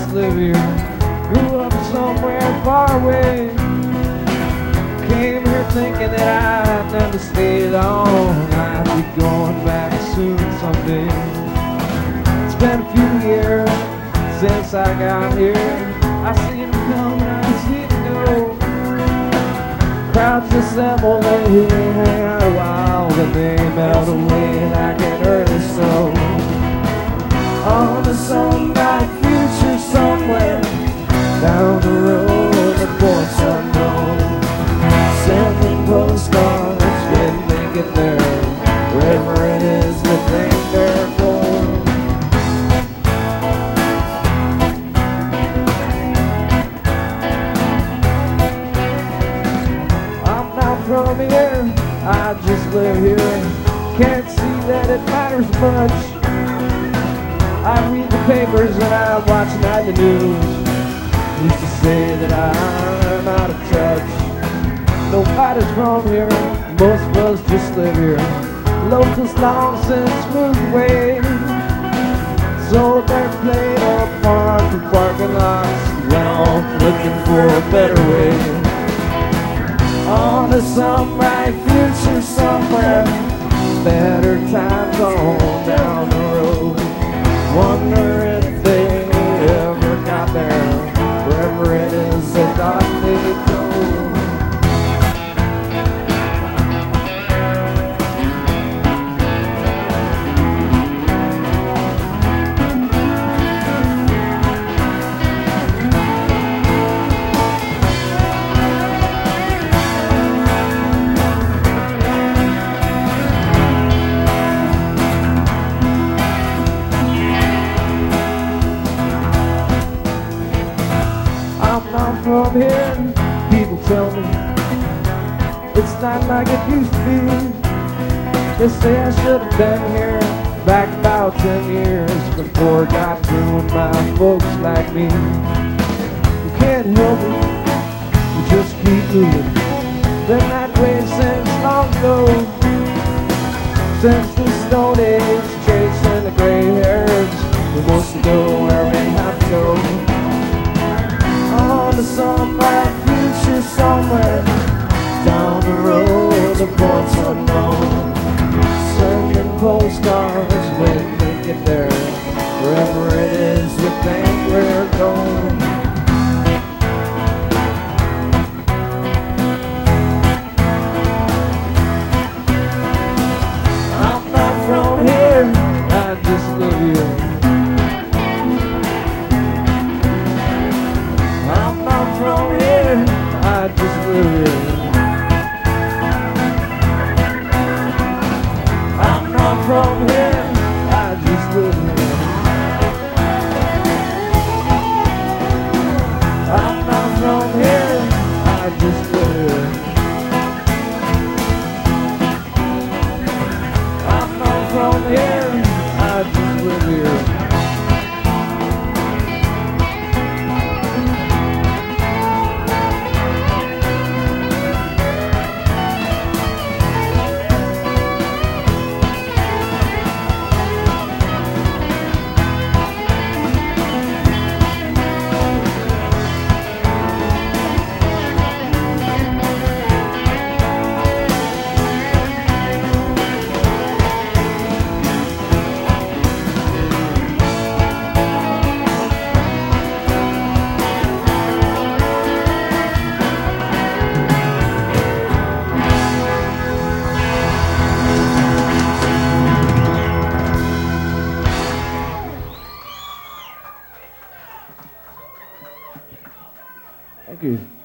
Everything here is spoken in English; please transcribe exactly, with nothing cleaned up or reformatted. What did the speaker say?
live here. Grew up somewhere far away. Came here thinking that I'd never stay long. I'd be going back soon someday. It's been a few years since I got here. I see them come and I see them go. Crowds assemble, they hang out a while, but they melt away like an early snow. On to some bright future somewhere down the road, the ports unknown. Sending postcards when they get there, wherever it is that they they're going. I'm not from here, I just live here. Can't see that it matters much. I read the papers and I watch nightly news. Used to say that I'm out of touch. Nobody's from here, most of us just live here. Locals long since moved away. Sold their plate up farms and parking lots, went off looking for a better way. On to some bright future somewhere, better times on down the road. Wonder if they ever got there, wherever it is they thought they'd go. I'm from here, people tell me it's not like it used to be. They say I should have been here back about ten years before it got through with my folks like me. You can't help it, you just keep moving. Been that way since long ago, since the Stone Age, chasing the gray hairs. We wants to go where we have to go. On to some bright future somewhere down the road, the ports unknown. Sending postcards when we get there, wherever it is we think we're going. I'm not from here, I just live here. From here, I just live here. I'm not from here, I just live here. I'm not from here, I just live here. I'm not from here, I just live here. Thank you.